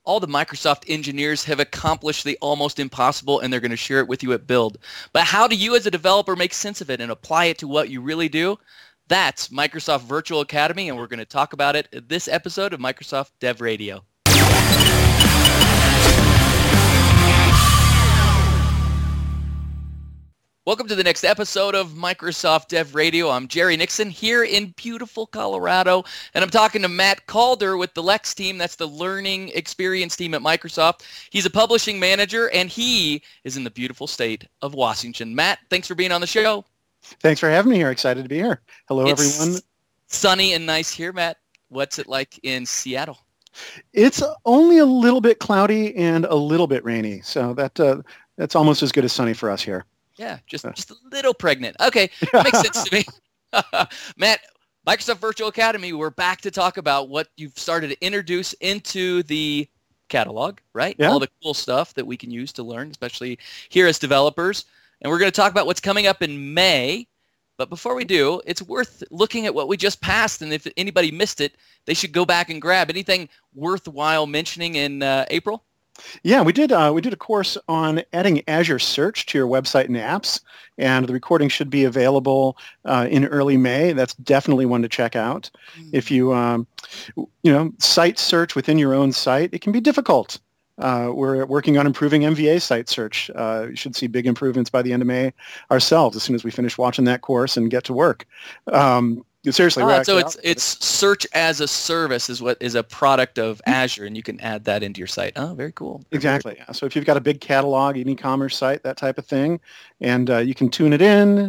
all the Microsoft engineers have accomplished the almost impossible, and they're going to share it with you at Build. But how do you as a developer make sense of it and apply it to what you really do? That's Microsoft Virtual Academy, and we're going to talk about it in this episode of Microsoft Dev Radio. Welcome to the next episode of Microsoft Dev Radio. I'm Jerry Nixon here in beautiful Colorado, and I'm talking to Matt Calder with the Lex team. That's the Learning Experience team at Microsoft. He's a publishing manager, and he is in the beautiful state of Washington. Matt, thanks for being on the show. Thanks for having me here. Excited to be here. Hello, It's everyone. sunny and nice here, Matt. What's it like in Seattle? It's only a little bit cloudy and a little bit rainy, so that's almost as good as sunny for us here. Yeah, just a little pregnant. Okay, that makes sense to me. Matt, Microsoft Virtual Academy, we're back to talk about what you've started to introduce into the catalog, right? Yeah. All the cool stuff that we can use to learn, especially here as developers. And we're going to talk about what's coming up in May. But before we do, it's worth looking at what we just passed. And if anybody missed it, they should go back and grab anything worthwhile mentioning in April. Yeah, we did a course on adding Azure Search to your website and apps, and the recording should be available in early May. That's definitely one to check out. If you site search within your own site, it can be difficult. We're working on improving MVA site search. You should see big improvements by the end of May ourselves as soon as we finish watching that course and get to work. Seriously, so it's search as a service is what is a product of Azure, and you can add that into your site. Oh, very cool. Exactly. So if you've got a big catalog, an e-commerce site, that type of thing, and you can tune it in,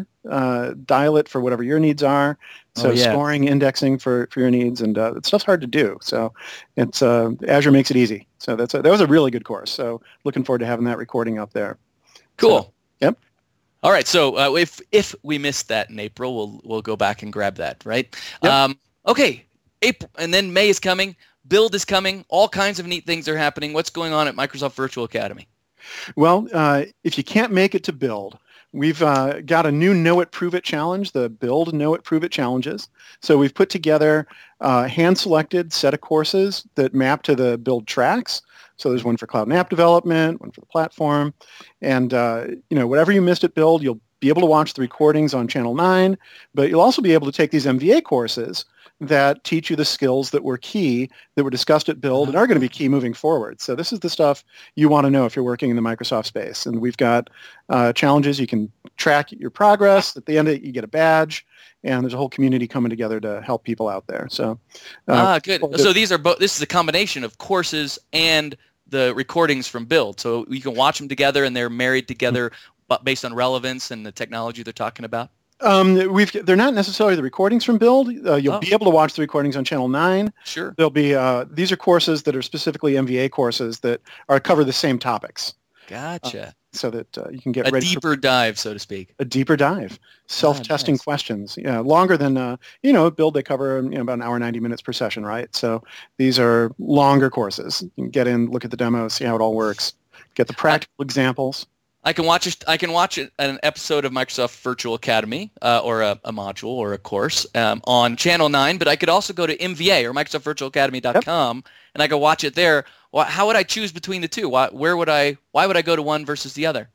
dial it for whatever your needs are. So scoring, indexing for your needs, and stuff's hard to do. So it's Azure makes it easy. So that was a really good course. So looking forward to having that recording up there. Cool. So, yep. All right, so if we missed that in April, we'll go back and grab that, right? Yep. Okay, April, and then May is coming. Build is coming. All kinds of neat things are happening. What's going on at Microsoft Virtual Academy? Well, if you can't make it to Build, we've got a new Know It, Prove It challenge, the Build Know It, Prove It challenges. So we've put together a hand-selected set of courses that map to the Build tracks. So there's one for cloud and app development, one for the platform, and whatever you missed at Build, you'll be able to watch the recordings on Channel 9, but you'll also be able to take these MVA courses that teach you the skills that were key, that were discussed at Build, and are going to be key moving forward. So this is the stuff you want to know if you're working in the Microsoft space. And we've got challenges. You can track your progress. At the end of it, you get a badge. And there's a whole community coming together to help people out there. So, good. So these are both. This is a combination of courses and the recordings from Build. So you can watch them together, and they're married together, but based on relevance and the technology they're talking about. They're not necessarily the recordings from Build. You'll be able to watch the recordings on Channel 9. Sure. There'll be these are courses that are specifically MVA courses that cover the same topics. Gotcha. So that you can get a ready deeper dive, so to speak. A deeper dive, self-testing nice. Questions. Yeah, longer than Build. They cover about an hour, 90 minutes per session, right? So these are longer courses. You can get in, look at the demo, see how it all works, get the practical examples. I can watch an episode of Microsoft Virtual Academy or a module or a course on Channel 9, but I could also go to MVA or MicrosoftVirtualAcademy.com and I could watch it there. How would I choose between the two? Why would I go to one versus the other?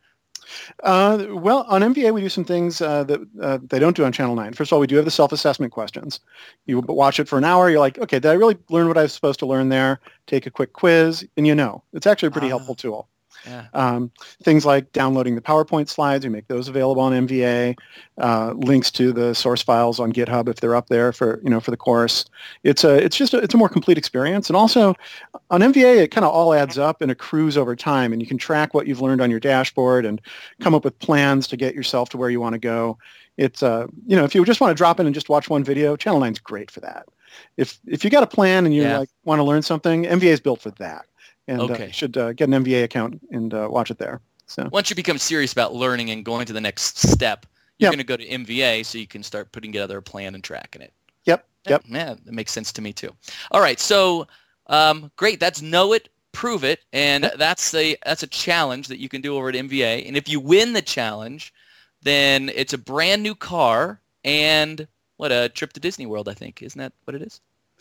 Well, on MVA, we do some things that they don't do on Channel 9. First of all, we do have the self-assessment questions. You watch it for an hour. You're like, okay, did I really learn what I was supposed to learn there? Take a quick quiz, and it's actually a pretty helpful tool. Yeah. Things like downloading the PowerPoint slides, we make those available on MVA. Links to the source files on GitHub if they're up there for the course. It's a more complete experience, and also on MVA it kind of all adds up and accrues over time, and you can track what you've learned on your dashboard and come up with plans to get yourself to where you want to go. It's if you just want to drop in and just watch one video, Channel 9's great for that. If you got a plan and you want to learn something, MVA is built for that. And you should get an MVA account and watch it there. So once you become serious about learning and going to the next step, you're going to go to MVA so you can start putting together a plan and tracking it. Yep. Yeah, that makes sense to me too. All right, so great. That's Know It, Prove It, and that's a challenge that you can do over at MVA. And if you win the challenge, then it's a brand new car and a trip to Disney World, I think. Isn't that what it is?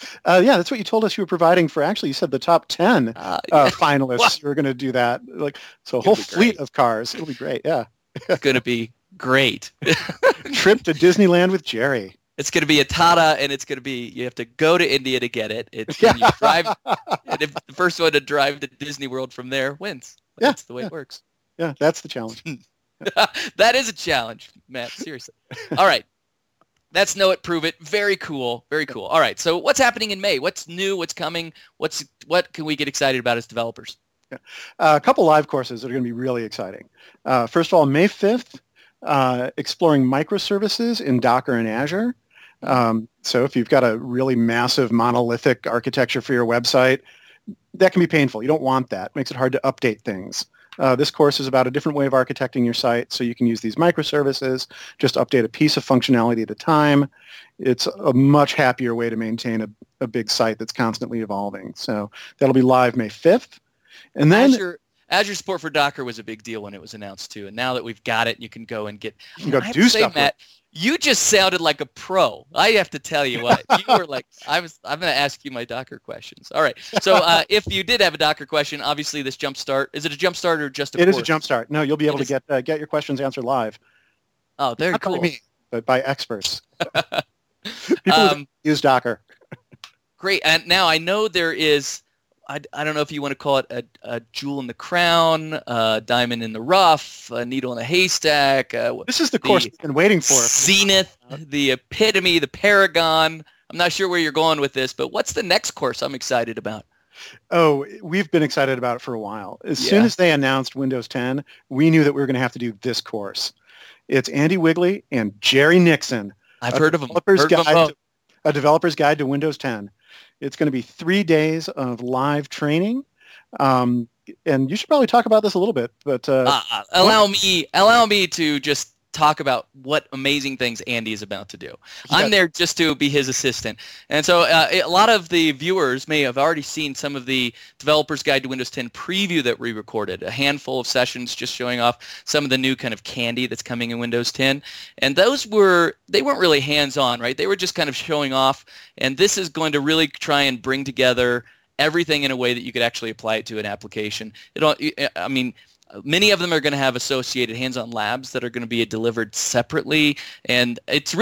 Yeah, that's what you told us you were providing for. Actually, you said the top 10 Yeah. finalists. You were going to do that. Like, so a whole fleet of cars. It'll be great. Yeah. It's going to be great. Trip to Disneyland with Jerry. It's going to be a Tata, and it's going to be, you have to go to India to get it. It's you drive, and if the first one to drive to Disney World from there wins. That's the way it works. Yeah, that's the challenge. That is a challenge, Matt. Seriously. All right. That's Know It, Prove It. Very cool. Very cool. All right. So what's happening in May? What's new? What's coming? What can we get excited about as developers? Yeah. A couple live courses that are going to be really exciting. First of all, May 5th, exploring microservices in Docker and Azure. So if you've got a really massive monolithic architecture for your website, that can be painful. You don't want that. It makes it hard to update things. This course is about a different way of architecting your site, so you can use these microservices, just update a piece of functionality at a time. It's a much happier way to maintain a big site that's constantly evolving. So that'll be live May 5th. And then Azure support for Docker was a big deal when it was announced too, and now that we've got it, you can go and get. You can go do stuff. Matt, you just sounded like a pro. I have to tell you what. You were like, I'm going to ask you my Docker questions. All right. So if you did have a Docker question, obviously this Jumpstart, is it a Jumpstart or just a course? It is a Jumpstart. No, you'll be able to get your questions answered live. Oh, very cool. Not by me, but by experts. People who use Docker. Great. And now I know there is, I don't know if you want to call it a jewel in the crown, a diamond in the rough, a needle in a haystack. This is the course we've been waiting for. Zenith, the epitome, the paragon. I'm not sure where you're going with this, but what's the next course I'm excited about? Oh, we've been excited about it for a while. As soon as they announced Windows 10, we knew that we were going to have to do this course. It's Andy Wigley and Jerry Nixon. I've heard of him. A developer's guide to Windows 10. It's going to be 3 days of live training, and you should probably talk about this a little bit. But allow me to just talk about what amazing things Andy is about to do. I'm there just to be his assistant, and so a lot of the viewers may have already seen some of the Developer's Guide to Windows 10 preview that we recorded. A handful of sessions just showing off some of the new kind of candy that's coming in Windows 10, and they weren't really hands-on, right? They were just kind of showing off, and this is going to really try and bring together everything in a way that you could actually apply it to an application. Many of them are going to have associated hands-on labs that are going to be delivered separately, and it's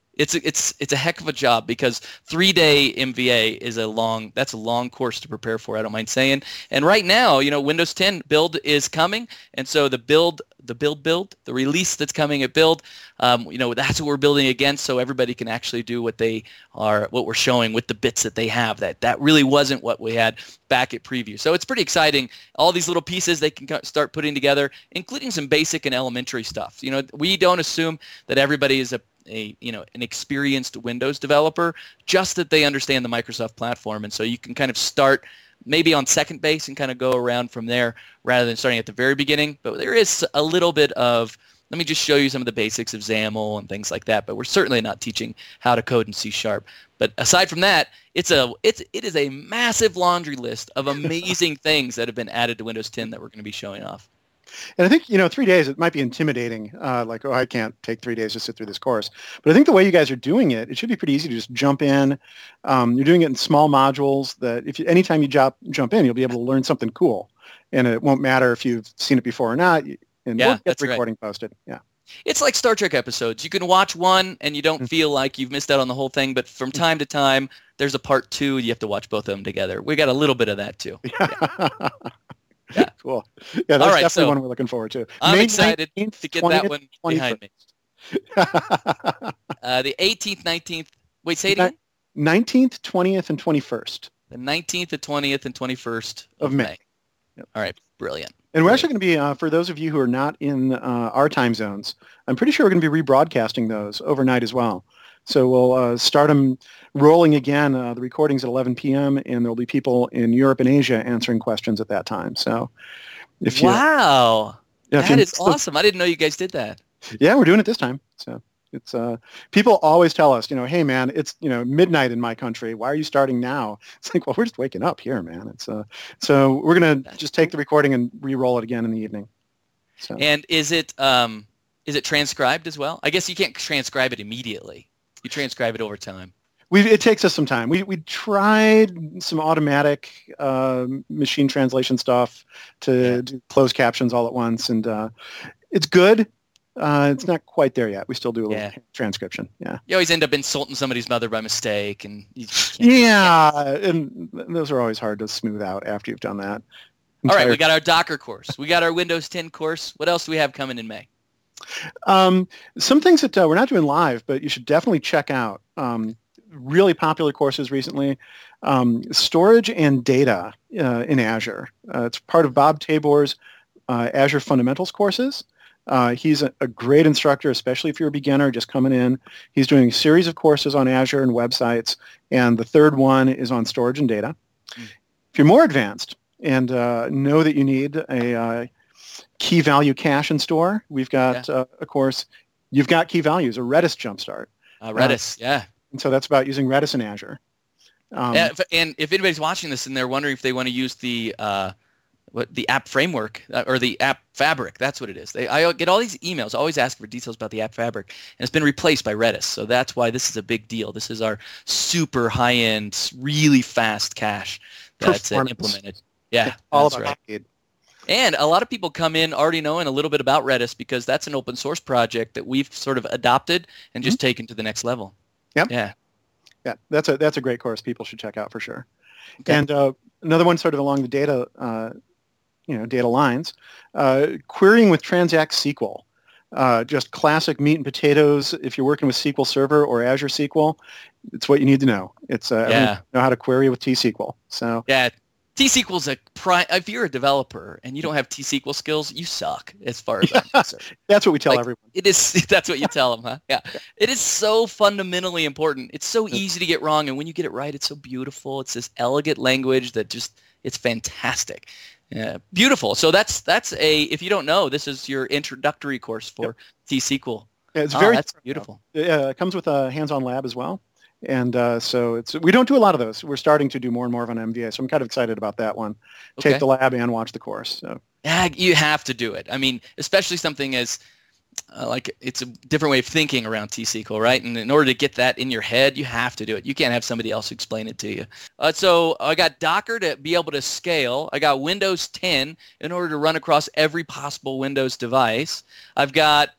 a heck of a job because 3-day MVA is a long course to prepare for. I don't mind saying. And right now, Windows 10 build is coming, and so the release that's coming at build, that's what we're building against, so everybody can actually do what we're showing with the bits that they have. That really wasn't what we had back at preview. So it's pretty exciting. All these little pieces they can start putting together, including some basic and elementary stuff. We don't assume that everybody is an experienced Windows developer, just that they understand the Microsoft platform, and so you can kind of start maybe on second base and kind of go around from there rather than starting at the very beginning. But there is a little bit of, let me just show you some of the basics of XAML and things like that, but we're certainly not teaching how to code in C#. But aside from that, it is a massive laundry list of amazing things that have been added to Windows 10 that we're going to be showing off. And I think, 3 days, it might be intimidating, like, I can't take 3 days to sit through this course. But I think the way you guys are doing it, it should be pretty easy to just jump in. You're doing it in small modules that anytime you jump in, you'll be able to learn something cool. And it won't matter if you've seen it before or not. And we'll get the recording posted. Yeah. It's like Star Trek episodes. You can watch one and you don't feel like you've missed out on the whole thing, but from time to time, there's a part 2. You have to watch both of them together. We got a little bit of that too. Yeah. Cool. Yeah, that's definitely one we're looking forward to. I'm excited to get that one behind me. The 18th, 19th. Wait, say it again? 19th, 20th, and 21st. The 19th, the 20th, and 21st of May. Yep. All right. Brilliant. And we're actually going to be, for those of you who are not in our time zones, I'm pretty sure we're going to be rebroadcasting those overnight as well. So we'll start them rolling again, the recordings at 11 p.m., and there'll be people in Europe and Asia answering questions at that time. So if you... Wow. That is awesome. I didn't know you guys did that. Yeah, we're doing it this time. So it's people always tell us, hey, man, it's, midnight in my country. Why are you starting now? It's like, well, we're just waking up here, man. It's so we're going to just take the recording and re-roll it again in the evening. So. And is it transcribed as well? I guess you can't transcribe it immediately. You transcribe it over time. It takes us some time. We tried some automatic machine translation stuff to do closed captions all at once, and it's good. It's not quite there yet. We still do a little transcription. Yeah. You always end up insulting somebody's mother by mistake, and and those are always hard to smooth out after you've done that. All right, we got our Docker course. We got our Windows 10 course. What else do we have coming in May? Some things that we're not doing live, but you should definitely check out. Really popular courses recently, storage and data in Azure. It's part of Bob Tabor's Azure Fundamentals courses. He's a great instructor, especially if you're a beginner just coming in. He's doing a series of courses on Azure and websites, and the third one is on storage and data. If you're more advanced and know that you need a key value cache and store, we've got a course. You've got key values, a Redis jumpstart. Redis, And so that's about using Redis in Azure. And if anybody's watching this and they're wondering if they want to use the app framework or the app fabric, that's what it is. I get all these emails, always ask for details about the app fabric, and it's been replaced by Redis. So that's why this is a big deal. This is our super high-end, really fast cache that's implemented. Yeah, all that's about right. speed. And a lot of people come in already knowing a little bit about Redis because that's an open source project that we've sort of adopted and just taken to the next level. Yep. Yeah. Yeah, that's a great course people should check out for sure. Okay. And another one sort of along the data, data lines, querying with Transact SQL. Just classic meat and potatoes. If you're working with SQL Server or Azure SQL, it's what you need to know. It's know how to query with T-SQL. So yeah. T-SQL's if you're a developer and you don't have T-SQL skills, you suck as far as I'm concerned. That's what we tell everyone. It is. That's what you tell them, huh? Yeah. It is so fundamentally important. It's so easy to get wrong, and when you get it right, it's so beautiful. It's this elegant language that it's fantastic. Yeah, beautiful. So that's if you don't know, this is your introductory course for T-SQL. Yeah, it's that's beautiful. It comes with a hands-on lab as well. And so we don't do a lot of those. We're starting to do more and more of an MVA, so I'm kind of excited about that one. Okay. Take the lab and watch the course. So. Yeah, you have to do it. I mean, especially something as it's a different way of thinking around T-SQL, right? And in order to get that in your head, you have to do it. You can't have somebody else explain it to you. So I got Docker to be able to scale. I got Windows 10 in order to run across every possible Windows device. I've got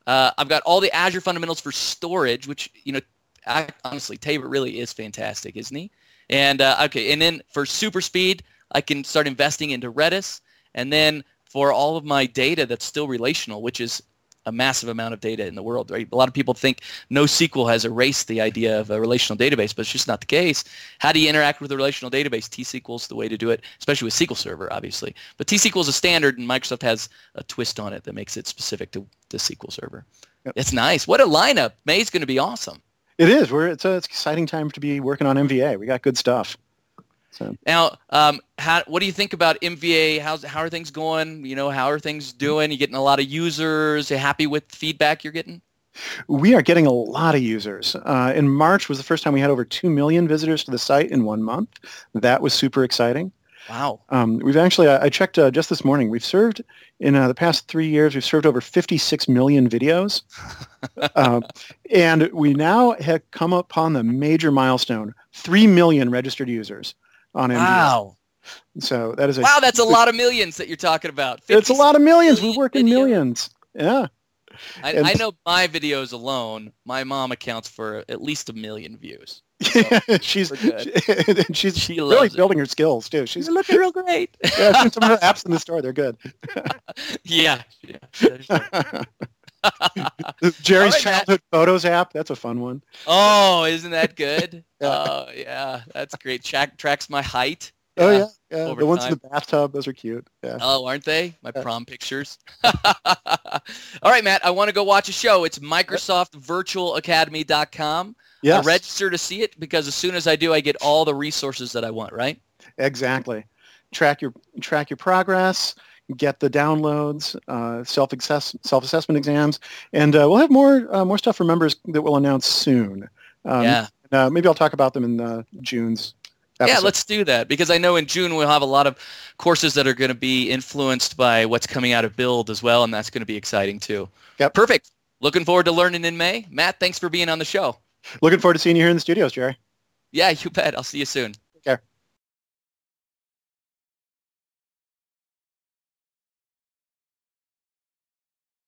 all the Azure fundamentals for storage, which honestly, Tabor really is fantastic, isn't he? And and then for super speed, I can start investing into Redis. And then for all of my data that's still relational, which is a massive amount of data in the world, right? A lot of people think NoSQL has erased the idea of a relational database, but it's just not the case. How do you interact with a relational database? T-SQL is the way to do it, especially with SQL Server, obviously. But T-SQL is a standard, and Microsoft has a twist on it that makes it specific to the SQL Server. Yep. It's nice. What a lineup. May's going to be awesome. It is. It's an exciting time to be working on MVA. We got good stuff. So. Now, what do you think about MVA? How are things going? How are things doing? You getting a lot of users? Are you happy with feedback you're getting? We are getting a lot of users. In March was the first time we had over 2 million visitors to the site in 1 month. That was super exciting. Wow. We've actually, I checked just this morning, we've served, in the past 3 years, we've served over 56 million videos. And we now have come upon the major milestone, 3 million registered users on MVA. Wow. So that is that's a lot of millions that you're talking about. It's a lot of millions. We work in millions. Yeah. I know my videos alone, my mom accounts for at least 1 million views. So she's she really building her skills too. She's looking real great. Yeah, some of her apps in the store, they're good. Yeah. Jerry's childhood photos app, that's a fun one. Oh, isn't that good? Oh, yeah, that's great. Tracks my height. Oh yeah. The ones in the bathtub, those are cute. Yeah. Oh, aren't they? My prom pictures. All right, Matt, I want to go watch a show. It's MicrosoftVirtualAcademy.com. Yes. I register to see it because as soon as I do, I get all the resources that I want, right? Exactly. Track your progress, get the downloads, self-assessment exams, and we'll have more stuff for members that we'll announce soon. Maybe I'll talk about them in June's episode. Yeah, let's do that because I know in June we'll have a lot of courses that are going to be influenced by what's coming out of Build as well, and that's going to be exciting too. Yep. Perfect. Looking forward to learning in May. Matt, thanks for being on the show. Looking forward to seeing you here in the studios, Jerry. Yeah, you bet. I'll see you soon.